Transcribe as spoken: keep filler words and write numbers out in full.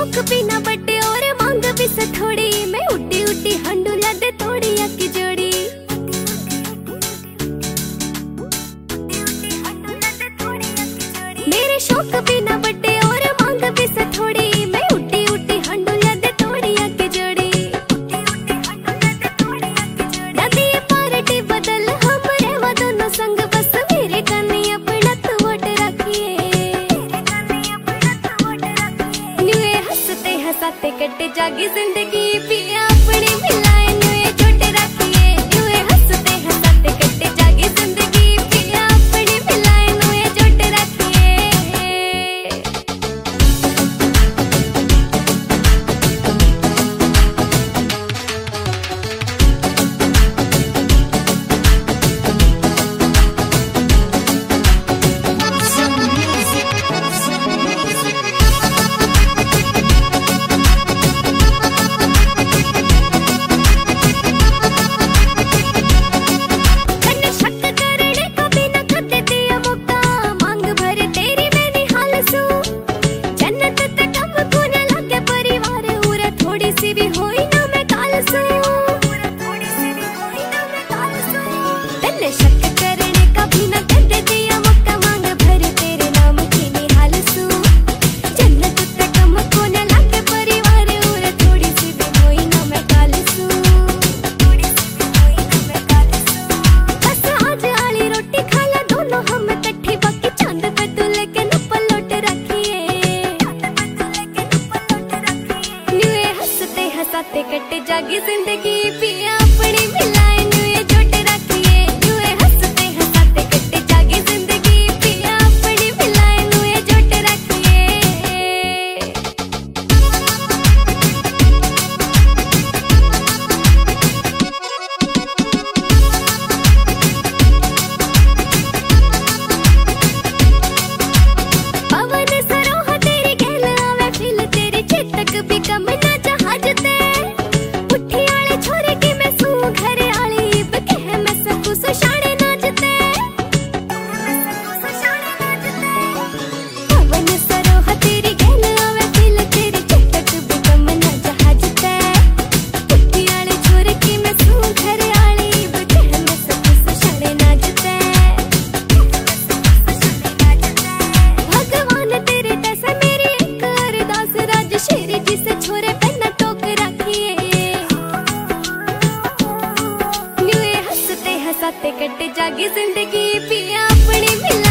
शौक भी ना बड़े और मांग भी से थोड़ी, मैं उड्डी उड्डी हंडू लदे तोड़ी की जोड़ी। मेरे शौक भी ना बड़े और मांग भी से थोड़ी, मैं उड्डी उड्डी हंडू लदे तोड़ी की जोड़ी। नदी पार्टी बदल हम रेवा दोनों संग, बस मेरे कन्नी अपना तू वोट रखिए। न्यूए हंसते हंसाते कटे जागी जिंदगी, पिया अपनी मिलाए न्यूए जोटे रखिए। न्यूए हंसते हंसाते कटे जागी जिंदगी, पिया अपनी मिलाए न्यूए जोटे रखिए। हंसाते कटे जागी जिंदगी, पिया अपनी मिलाए न्यूए जोटे रखिए। न्यूए हंसते हंसाते कटे जागी जिंदगी, पिया अपनी मिलाए न्यूए जोटे रखिए। पवन सरोह तेरी गैल आवे फिल, तेरी चेतक भी कम ना जहाज ते। हंसते कटे जागी जिंदगी, पिया अपनी मिल